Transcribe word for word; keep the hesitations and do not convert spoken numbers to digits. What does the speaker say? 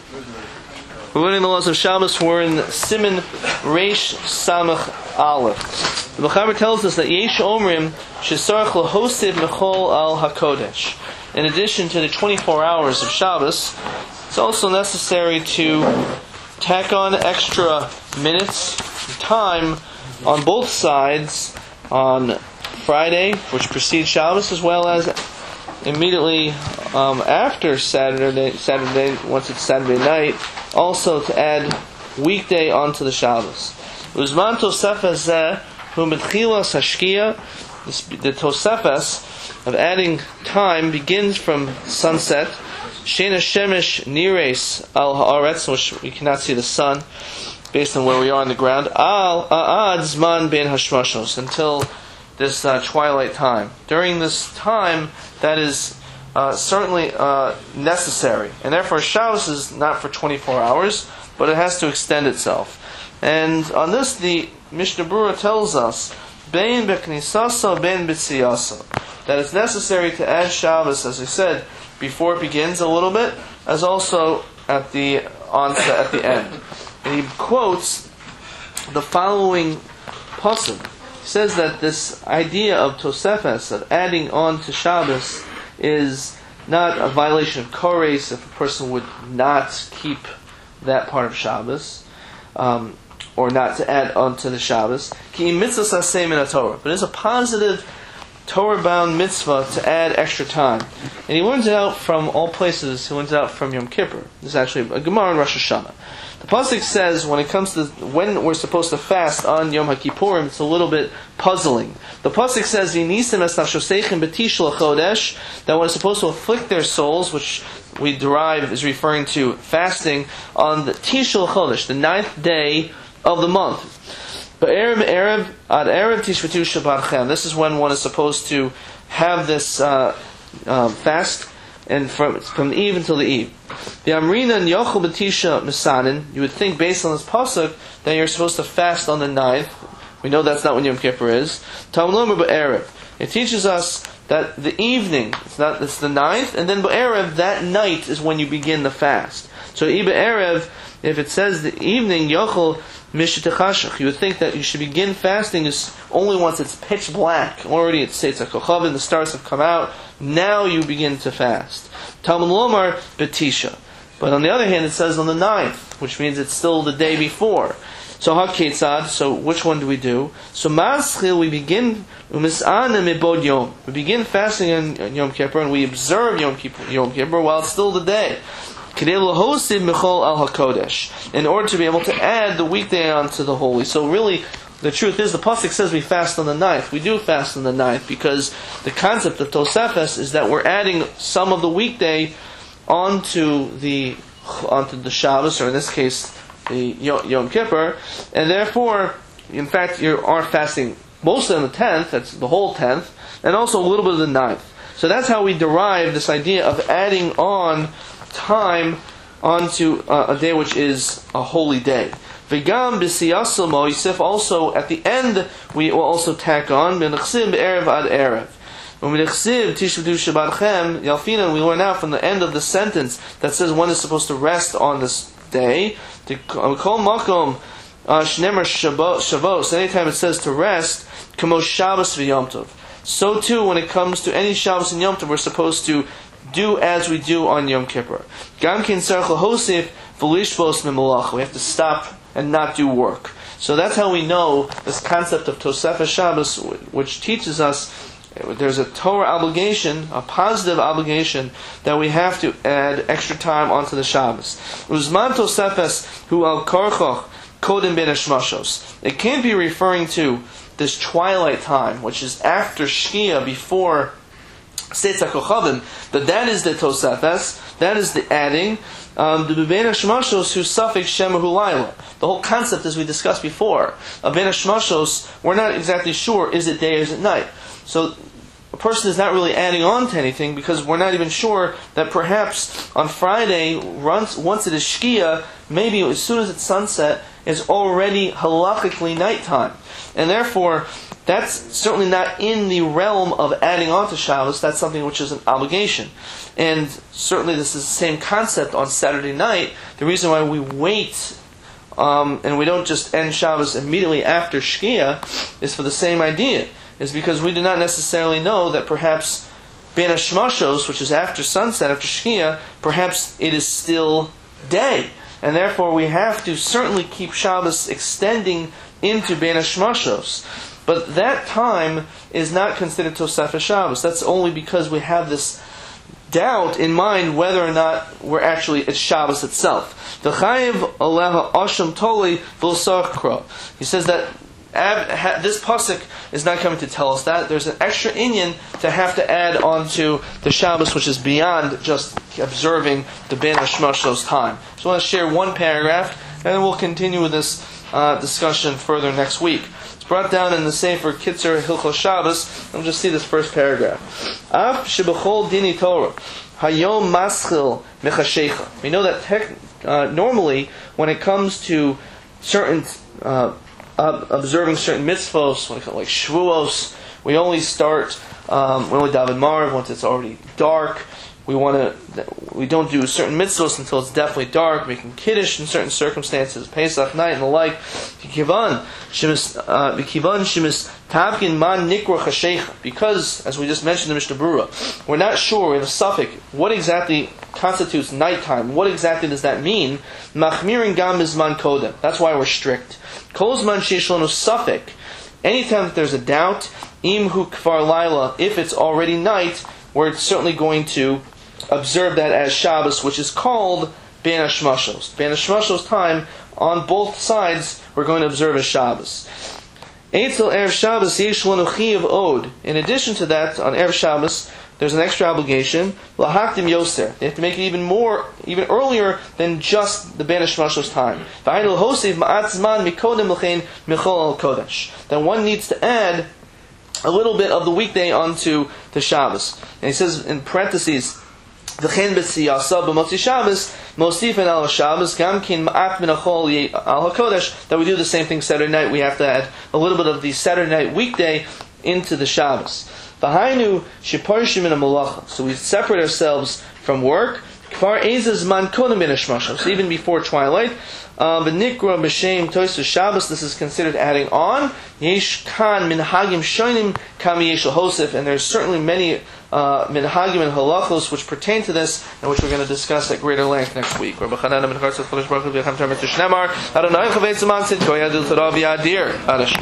We're learning the laws of Shabbos. We're in Siman Reish Samach Aleph. The Mechaber tells us that Yesh Omrim Shesarach Lahosiv Mechol Al HaKodesh. In addition to the twenty-four hours of Shabbos, it's also necessary to tack on extra minutes, time on both sides on Friday, which precedes Shabbos, as well as immediately um, after Saturday, Saturday, once it's Saturday night, also to add weekday onto the Shabbos. Uzman Tosefes Zeh Hu Mitchilas Hashkia. The Tosefes of adding time begins from sunset. Shena Shemesh Nires Al Haaretz, which we cannot see the sun based on where we are on the ground. Al Aad Zman Ben Hashmashos, until this uh, twilight time. During this time, that is uh, certainly uh, necessary, and therefore Shabbos is not for twenty-four hours, but it has to extend itself. And on this, the Mishnah Berurah tells us, Bein Beknisasa, Bein B'tziyasa, that it's necessary to add Shabbos, as I said, before it begins a little bit, as also at the onset, at the end. And he quotes the following pasuk. He says that this idea of Tosefes, of adding on to Shabbos, is not a violation of Kores if a person would not keep that part of Shabbos, um, or not to add on to the Shabbos. Ki mitzvah saseh min haTorah, but it's a positive Torah-bound mitzvah to add extra time. And he learns it out from all places. He learns it out from Yom Kippur. This is actually a Gemara in Rosh Hashanah. The pasuk says when it comes to when we're supposed to fast on Yom HaKippurim, it's a little bit puzzling. The pasuk says V'nisim es nafshoseichem b'tish l'chodesh, that when it's supposed to afflict their souls, which we derive is referring to fasting on the Tish l'chodesh, the ninth day of the month. But Erev Erev ad Erev Tishvatu Shabbatchem. This is when one is supposed to have this uh, uh, fast, and from from the eve until the eve. The Amrina and Yochel B'Tisha Misanin. You would think, based on this pasuk, that you're supposed to fast on the ninth. We know that's not when Yom Kippur is. Talmud Lomer B'Erev. It teaches us that the evening, it's not it's the ninth, and then B'Erev, that night is when you begin the fast. So B'Erev, if it says the evening, Yochel Mishtechashach, you would think that you should begin fasting is only once it's pitch black. Already it's Seitzah Kochavim, the stars have come out. Now you begin to fast. Talmud Lomar B'Tisha. But on the other hand, it says on the ninth, which means it's still the day before. So HaKetzad, so which one do we do? So Maschil, we begin Umis'ana Mibod Yom. We begin fasting on Yom Kippur, and we observe Yom Kippur, Yom Kippur while it's still the day. In order to be able to add the weekday onto the holy. So really, the truth is, the pasuk says we fast on the ninth. We do fast on the ninth because the concept of Tosefes is that we're adding some of the weekday onto the onto the Shabbos, or in this case, the Yom Kippur, and therefore, in fact, you are fasting mostly on the tenth. That's the whole tenth, and also a little bit of the ninth. So that's how we derive this idea of adding on time onto uh, a day which is a holy day. V'gam b'siyasel mo'isif, also at the end we will also tack on b'nechsiv b'erev ad erev. When we nechsiv tishvatu shabbatchem yalfina, we learn out from the end of the sentence that says one is supposed to rest on this day. To kol makom shnemer shavos, anytime it says to rest, kamo Shabbos v'yom tov. So too, when it comes to any Shabbos and Yom Tov, we're supposed to do as we do on Yom Kippur. We have to stop and not do work. So that's how we know this concept of Tosefes Shabbos, which teaches us there's a Torah obligation, a positive obligation, that we have to add extra time onto the Shabbos. Uzman Tosefes hu al karchoch kodem ben hashmashos. It can't be referring to this twilight time, which is after Shkia, before Seitzah Kochavim, but that is the Tosefes, that is the adding. Um, the Ben Hashmashos who suffix Shemahu Laila. The whole concept, as we discussed before, of Ben Hashmashos, we're not exactly sure, is it day or is it night? So a person is not really adding on to anything because we're not even sure that perhaps on Friday, once, once it is Shkia, maybe as soon as it's sunset, it's already halachically nighttime. And therefore, that's certainly not in the realm of adding on to Shabbos. That's something which is an obligation. And certainly this is the same concept on Saturday night. The reason why we wait um, and we don't just end Shabbos immediately after Shkia is for the same idea. Is because we do not necessarily know that perhaps Ben Hashmashos, which is after sunset, after Shkia, perhaps it is still day. And therefore we have to certainly keep Shabbos extending into Ben Hashmashos. But that time is not considered Tosefes Shabbos. That's only because we have this doubt in mind whether or not we're actually it's Shabbos itself. The Chayiv Aleha Asham Toli V'Lsachkra. He says that this pasuk is not coming to tell us that. There's an extra inyan to have to add on to the Shabbos, which is beyond just observing the Ben Hashmashos time. So I want to share one paragraph, and then we'll continue with this uh, discussion further next week. It's brought down in the Sefer Kitzer Hilchos Shabbos. Let me just see this first paragraph. Af shebechol dini Torah hayom maschil mechashecha. We know that tech, uh, normally when it comes to certain uh, Uh, observing certain mitzvos, like Shavuos, we only start, um, we only daven Marv once it's already dark. We want to, we don't do certain mitzvos until it's definitely dark. Making Kiddush in certain circumstances, Pesach night and the like. Kivan shemis kivan shemis tavkin man nikra chashecha. Because, as we just mentioned in Mishnah Berurah, we're not sure. We have a suffix. What exactly constitutes nighttime? What exactly does that mean? Machmirin gam mizman kodem. That's why we're strict. Kolzman sheishlonu suffix. Anytime that there's a doubt, imhu kfar laila, if it's already night, we're certainly going to observe that as Shabbos, which is called Ben Hashmashos. Ben Hashmashos time, on both sides, we're going to observe as Shabbos. Eitzel Erev Shabbos yeishlonu chiyav od. In addition to that, on Erev Shabbos, there's an extra obligation. Lahakdim yoser. They have to make it even more, even earlier than just the Ben Hashmashos time. V'ayil hosiv ma'at zman mikodem l'chein michol al kodesh. Then one needs to add a little bit of the weekday onto the Shabbos. And he says in parentheses, V'chein b'tziyasa b'motzi Shabbos mosifin al Shabbos gamkin ma'at minachol al hakodesh. That we do the same thing Saturday night. We have to add a little bit of the Saturday night weekday into the Shabbos. V'hainu sheparishim in a malacha. So we separate ourselves from work. Kfar ezes man kodem ben hashmashos. So even before twilight. V'nikra b'shem toisus Shabbos. This is considered adding on. Yesh kan minhagim shonim kam yesh hosef. And there's certainly many uh, minhagim and halachos which pertain to this, and which we're going to discuss at greater length next week. Rabbi Chanana ben Chatzot Kodesh Baruch Hu v'yachem termet shnemar Adonai chavetz man sid koyadil tarav yadir.